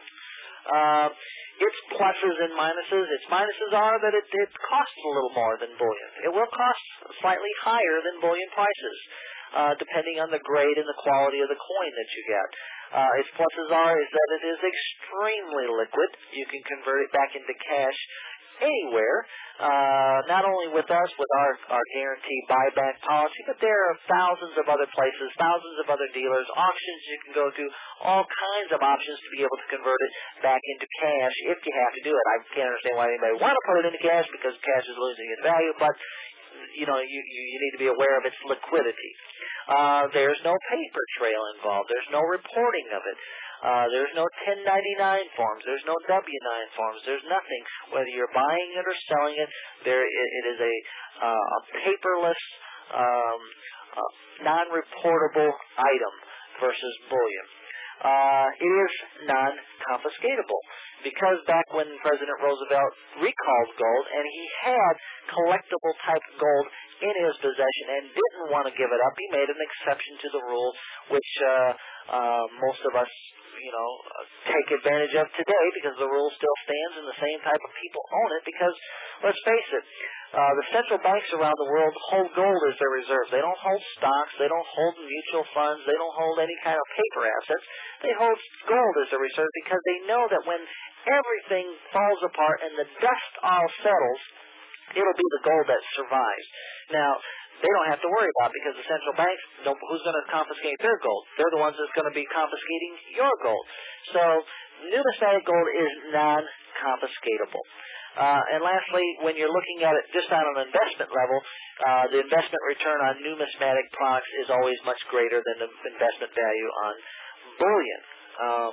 Uh, its pluses and minuses. Its minuses are that it, it costs a little more than bullion. It will cost slightly higher than bullion prices, uh, depending on the grade and the quality of the coin that you get. Uh, its pluses are is that it is extremely liquid. You can convert it back into cash anywhere, uh, not only with us, with our, our guaranteed buyback policy, but there are thousands of other places, thousands of other dealers, auctions you can go to, all kinds of options to be able to convert it back into cash if you have to do it. I can't understand why anybody want to put it into cash because cash is losing its value, but you know, you, you, you need to be aware of its liquidity. Uh, there's no paper trail involved. There's no reporting of it. Uh, there's no ten ninety-nine forms. There's no W nine forms. There's nothing. Whether you're buying it or selling it, there it, it is a, uh, a paperless, um, uh, non-reportable item versus bullion. Uh, it is non-confiscatable because back when President Roosevelt recalled gold and he had collectible type gold in his possession and didn't want to give it up, he made an exception to the rule, which uh, uh, most of us, you know, take advantage of today because the rule still stands and the same type of people own it because, let's face it, uh, the central banks around the world hold gold as their reserves. They don't hold stocks. They don't hold mutual funds. They don't hold any kind of paper assets. They hold gold as their reserve because they know that when everything falls apart and the dust all settles, it'll be the gold that survives. Now, they don't have to worry about it because the central banks, don't, who's going to confiscate their gold? They're the ones that's going to be confiscating your gold. So numismatic gold is non-confiscatable. Uh, and lastly, when you're looking at it just on an investment level, uh, the investment return on numismatic products is always much greater than the investment value on bullion. Um,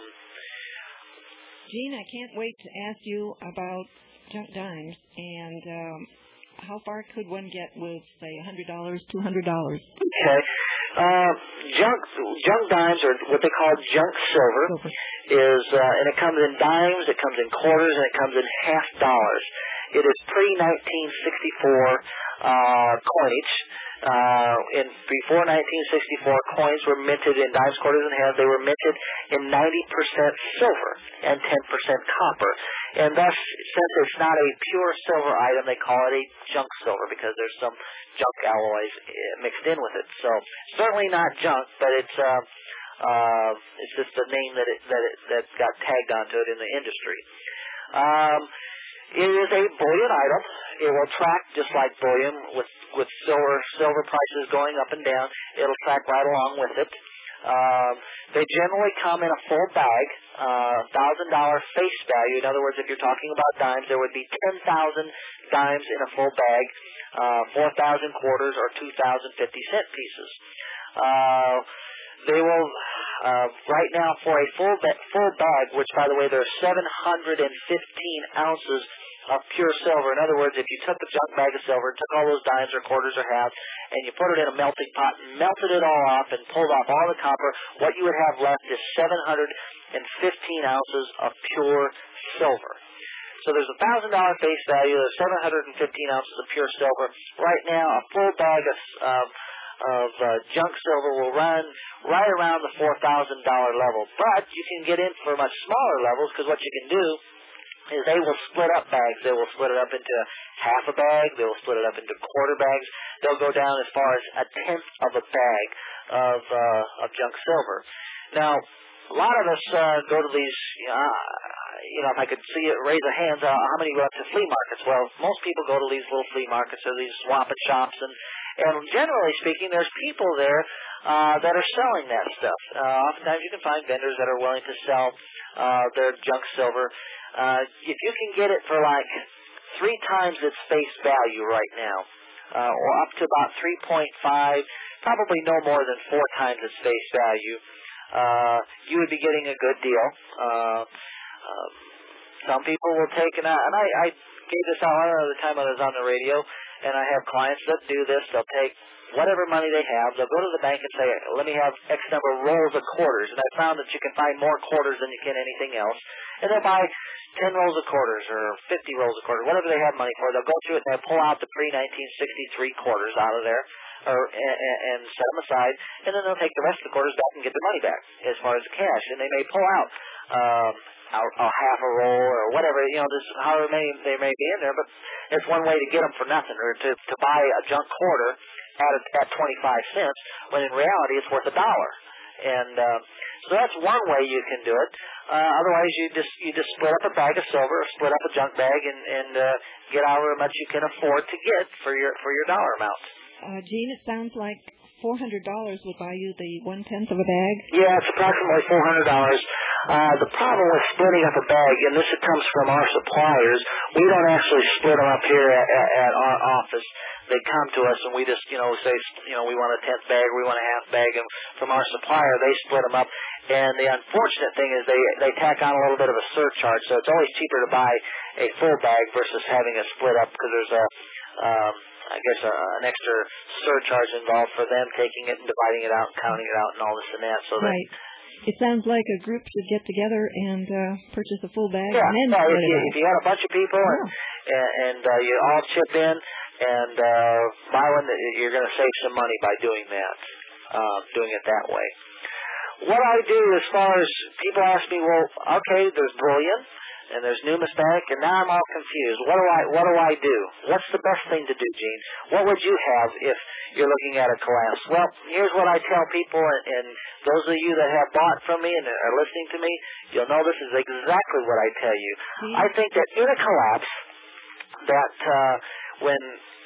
Gene, I can't wait to ask you about junk dimes and um, how far could one get with, say, one hundred dollars, two hundred dollars? Okay. Uh, junk junk dimes, or what they call junk silver, Silver. is uh, and it comes in dimes, it comes in quarters, and it comes in half dollars. It is pre nineteen sixty-four uh, coinage. Uh, in before nineteen sixty-four, coins were minted in dimes, quarters, and halves. They were minted in ninety percent silver and ten percent copper. And thus, since it's not a pure silver item, they call it a junk silver because there's some junk alloys mixed in with it. So certainly not junk, but it's uh, uh, it's just the name that it that it that got tagged onto it in the industry. Um, it is a bullion item. It will track just like bullion with with silver silver prices going up and down. It'll track right along with it. Um, they generally come in a full bag, uh, one thousand dollars face value. In other words, if you're talking about dimes, there would be ten thousand dimes in a full bag, uh, four thousand quarters, or two thousand fifty-cent pieces. Uh, they will, uh, right now, for a full, ba- full bag, which, by the way, there are seven hundred fifteen ounces of pure silver. In other words, if you took a junk bag of silver, took all those dimes or quarters or halves, and you put it in a melting pot and melted it all off and pulled off all the copper, what you would have left is seven hundred fifteen ounces of pure silver. So there's a one thousand dollars face value, there's seven hundred fifteen ounces of pure silver. Right now, a full bag of, um, of uh, junk silver will run right around the four thousand dollars level. But you can get in for much smaller levels, because what you can do is they will split up bags. They will split it up into half a bag. They will split it up into quarter bags. They'll go down as far as a tenth of a bag of uh, of junk silver. Now, a lot of us uh, go to these, uh, you know, if I could see it, raise a hand, uh, how many go up to flea markets? Well, most people go to these little flea markets or these swap and shops, and, and generally speaking, there's people there uh, that are selling that stuff. Uh, oftentimes you can find vendors that are willing to sell uh, their junk silver. Uh, if you can get it for like three times its face value right now, uh, or up to about three point five, probably no more than four times its face value, uh, you would be getting a good deal. Uh, uh, some people will take, and I, and I, I gave this out another time I was on the radio, and I have clients that do this. They'll take whatever money they have. They'll go to the bank and say, let me have X number of rolls of quarters. And I found that you can find more quarters than you can anything else. And they'll buy ten rolls of quarters or fifty rolls of quarters, whatever they have money for. They'll go through it and they'll pull out the pre nineteen sixty-three quarters out of there or and, and set them aside. And then they'll take the rest of the quarters back and get their money back as far as the cash. And they may pull out um, a, a half a roll or whatever, you know, this, however many they may be in there. But it's one way to get them for nothing, or to, to buy a junk quarter at a, at twenty-five cents, when in reality it's worth a dollar. And uh, so that's one way you can do it. Uh, otherwise, you just you just split up a bag of silver, or split up a junk bag, and, and uh, get however much you can afford to get for your for your dollar amount. Uh, Gene, it sounds like four hundred dollars would buy you the one tenth of a bag. Yeah, it's approximately four hundred dollars. Uh, the problem with splitting up a bag, and this comes from our suppliers, we don't actually split them up here at, at, at our office. They come to us, and we just, you know, say, you know, we want a tenth bag, we want a half bag, and from our supplier, they split them up. And the unfortunate thing is they they tack on a little bit of a surcharge, so it's always cheaper to buy a full bag versus having a split up, because there's a, um, I guess, a, an extra surcharge involved for them taking it and dividing it out and counting it out and all this and that. So right. That, it sounds like a group should get together and uh, purchase a full bag. Yeah, and then well, split if, it you, out. if you got a bunch of people yeah. and and, and uh, you all chip in and uh, buy one, you're going to save some money by doing that, uh, doing it that way. What I do as far as people ask me, well, okay, there's bullion and there's numismatic, and now I'm all confused. What do I what do I do? What's the best thing to do, Gene? What would you have if you're looking at a collapse? Well, here's what I tell people, and, and those of you that have bought from me and are listening to me, you'll know this is exactly what I tell you. Mm-hmm. I think that in a collapse, that uh, when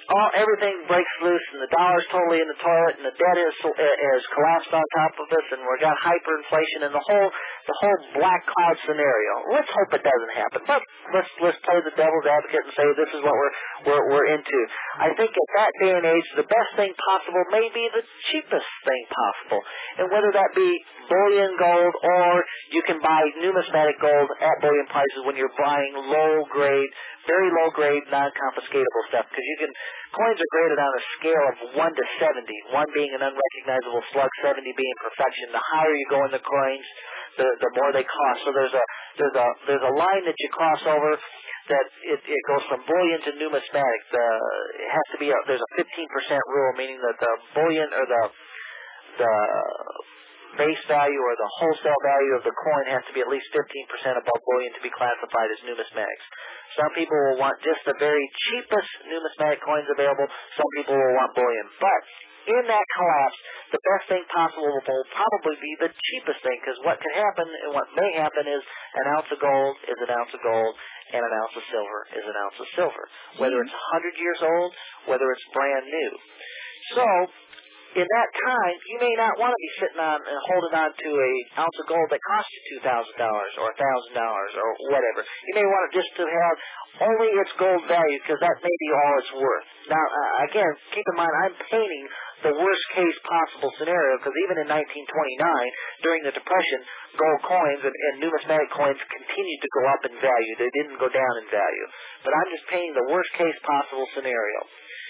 all everything breaks loose and the dollar's totally in the toilet and the debt is is collapsed on top of us and we've got hyperinflation and the whole the whole black cloud scenario. Let's hope it doesn't happen. But let's let's play the devil's advocate and say this is what we're we're we're into. I think at that day and age, the best thing possible may be the cheapest thing possible, and whether that be bullion gold or you can buy numismatic gold at bullion prices when you're buying low grade, very low grade, non-confiscatable stuff, because you can coins are graded on a scale of one to seventy, one being an unrecognizable slug, seventy being perfection. The higher you go in the coins, the the more they cost. So there's a there's a there's a line that you cross over that it, it goes from bullion to numismatic. The it has to be a, there's a fifteen percent rule, meaning that the bullion or the the base value or the wholesale value of the coin has to be at least fifteen percent above bullion to be classified as numismatics. Some people will want just the very cheapest numismatic coins available. Some people will want bullion. But in that collapse, the best thing possible will probably be the cheapest thing, because what can happen and what may happen is an ounce of gold is an ounce of gold and an ounce of silver is an ounce of silver, whether it's one hundred years old, whether it's brand new. So in that time, you may not want to be sitting on and holding on to a ounce of gold that costs you two thousand dollars or one thousand dollars or whatever. You may want it just to have only its gold value, because that may be all it's worth. Now, uh, again, keep in mind, I'm painting the worst-case possible scenario, because even in nineteen twenty-nine, during the Depression, gold coins and, and numismatic coins continued to go up in value. They didn't go down in value. But I'm just painting the worst-case possible scenario.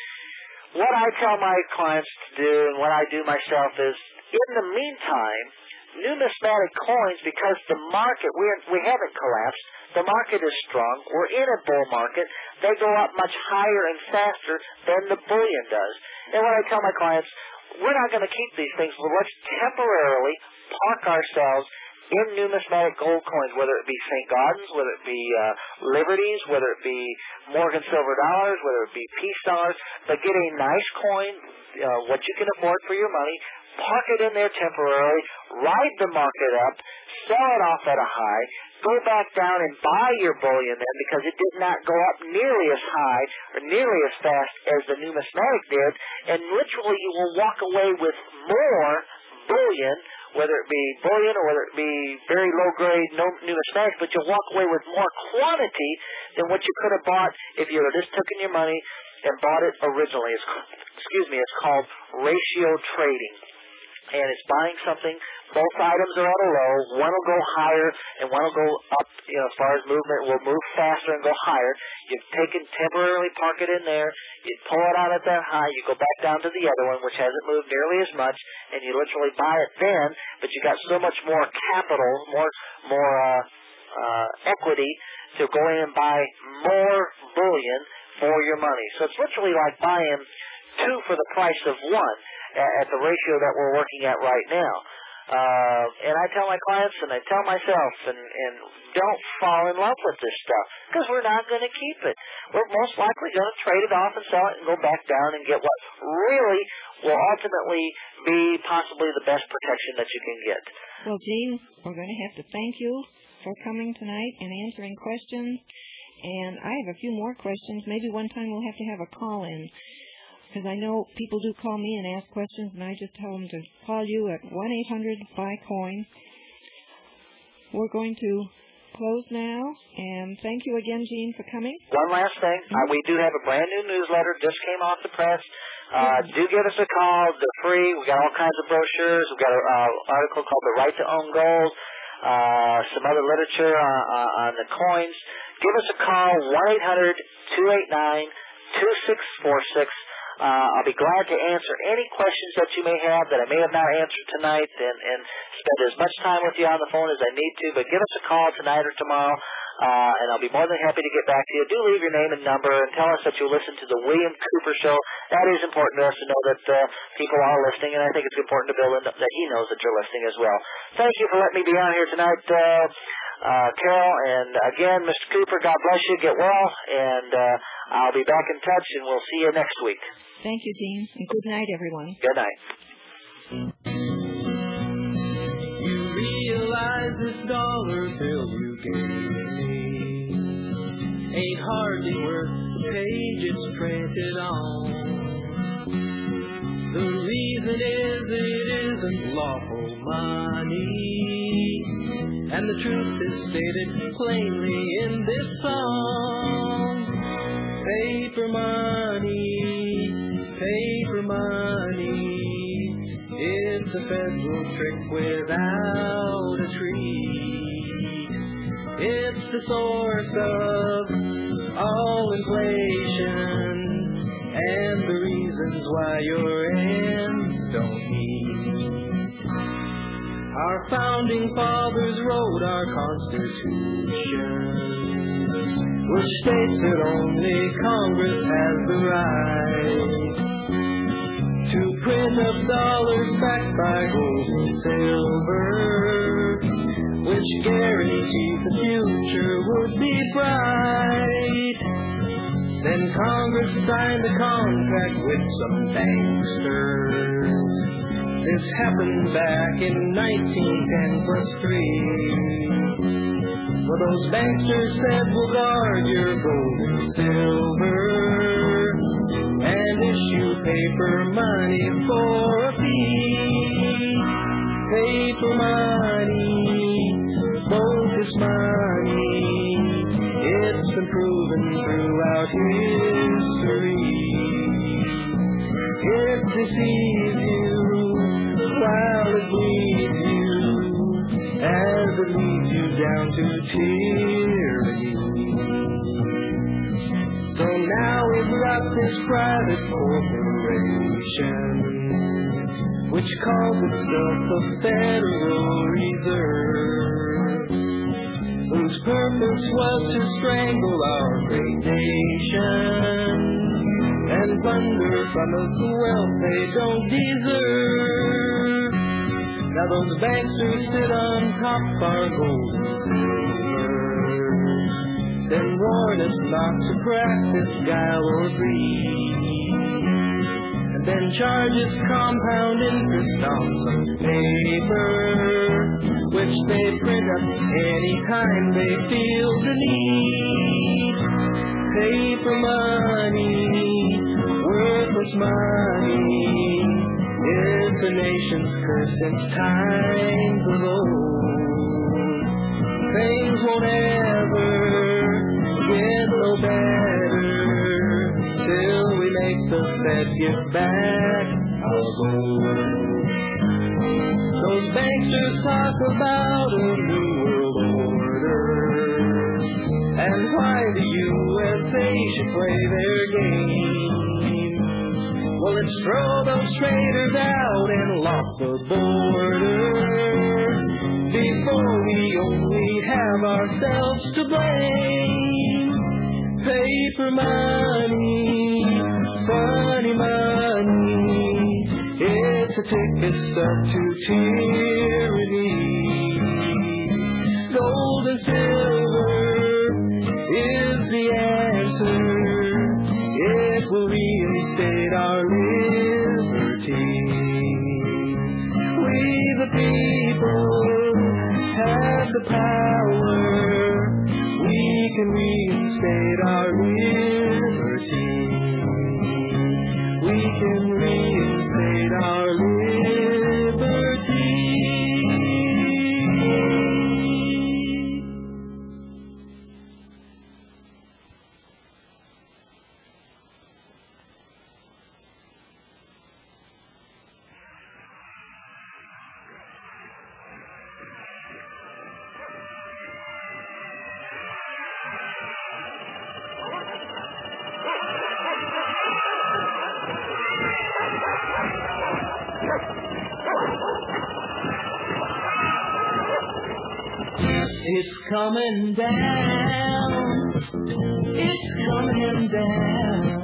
What I tell my clients to do and what I do myself is, in the meantime, numismatic coins, because the market, we're, we haven't collapsed, the market is strong, we're in a bull market, they go up much higher and faster than the bullion does. And what I tell my clients, we're not going to keep these things, but let's temporarily park ourselves in numismatic gold coins, whether it be Saint Gaudens, whether it be uh, Liberties, whether it be Morgan silver dollars, whether it be peace dollars, but get a nice coin, uh, what you can afford for your money, park it in there temporarily, ride the market up, sell it off at a high, go back down and buy your bullion then, because it did not go up nearly as high or nearly as fast as the numismatic did, and literally you will walk away with more bullion, whether it be bullion or whether it be very low-grade no, numismatic, but you'll walk away with more quantity than what you could have bought if you had just taken your money and bought it originally. It's, excuse me, it's called ratio trading. And it's buying something, both items are at a low, one will go higher and one will go up, you know, as far as movement, will move faster and go higher. You've taken, temporarily park it in there, you pull it out at that high, you go back down to the other one, which hasn't moved nearly as much, and you literally buy it then, but you got so much more capital, more, more, uh, uh, equity to go in and buy more bullion for your money. So it's literally like buying two for the price of one at the ratio that we're working at right now. Uh, and I tell my clients and I tell myself, and, and don't fall in love with this stuff, because we're not going to keep it. We're most likely going to trade it off and sell it and go back down and get what really will ultimately be possibly the best protection that you can get. Well, Gene, we're going to have to thank you for coming tonight and answering questions. And I have a few more questions. Maybe one time we'll have to have a call-in, because I know people do call me and ask questions, and I just tell them to call you at one eight hundred buy coin. We're going to close now, and thank you again, Gene, for coming. One last thing. Mm-hmm. Uh, we do have a brand new newsletter, just came off the press. Uh, mm-hmm. Do give us a call. They're free. We got all kinds of brochures. We've got an uh, article called The Right to Own Gold, uh, some other literature on, uh, on the coins. Give us a call, one eight hundred two eight nine two six four six. Uh, I'll be glad to answer any questions that you may have that I may have not answered tonight, and, and spend as much time with you on the phone as I need to. But give us a call tonight or tomorrow, uh, and I'll be more than happy to get back to you. Do leave your name and number, and tell us that you listen to the William Cooper Show. That is important to us to know that uh, people are listening, and I think it's important to Bill that he knows that you're listening as well. Thank you for letting me be on here tonight, uh, uh, Carol. And again, Mister Cooper, God bless you. Get well, and uh, I'll be back in touch, and we'll see you next week. Thank you, Dean, and good night, everyone. Good night. You realize this dollar bill you gave me ain't hardly worth the page it's printed on. The reason is it isn't lawful money, and the truth is stated plainly in this song. Paper money, paper money, it's a federal trick without a tree. It's the source of all inflation and the reasons why your ends don't meet. Our founding fathers wrote our Constitution, which states that only Congress has the right to print up dollars backed by gold and silver, which guarantees the future would be bright. Then Congress signed a contract with some banksters. This happened back in nineteen ten plus three. Well, those banksters said, we'll guard your gold and silver and issue paper money for a fee. Paper money, bogus money, it's been proven throughout history. It deceives you while it bleeds you, as it leads you down to tyranny. So now we've got this private corporation, which calls itself the Federal Reserve, whose purpose was to strangle our great nation and plunder from us the wealth they don't deserve. Now those banksters sit on top of our gold and silvers, then warn us not to practice guile or greed, and then charge us compound interest on some paper, which they print up anytime they feel the need. Paper money, worthless money, it's the nation's curse since times of old. Things won't ever get no better till we make the Fed give back our gold. Those banksters talk about a new world order, and why the U S A should play their game. Well, let's throw those traitors out and lock the border before we only have ourselves to blame. Paper money, funny money, it's a ticket stuck to tyranny. Gold and silver is the answer. It will reinstate our liberty. We the people have the power. We can reinstate our liberty. We can reinstate our liberty. It's coming down, it's coming down.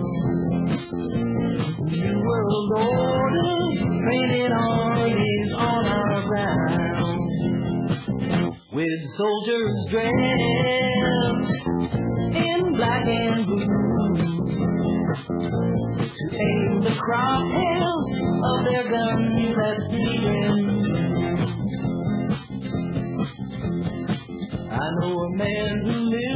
New World Order, painted armies all around, with soldiers dressed in black and blue, to aim the crosshairs of their guns at the I know a man who lives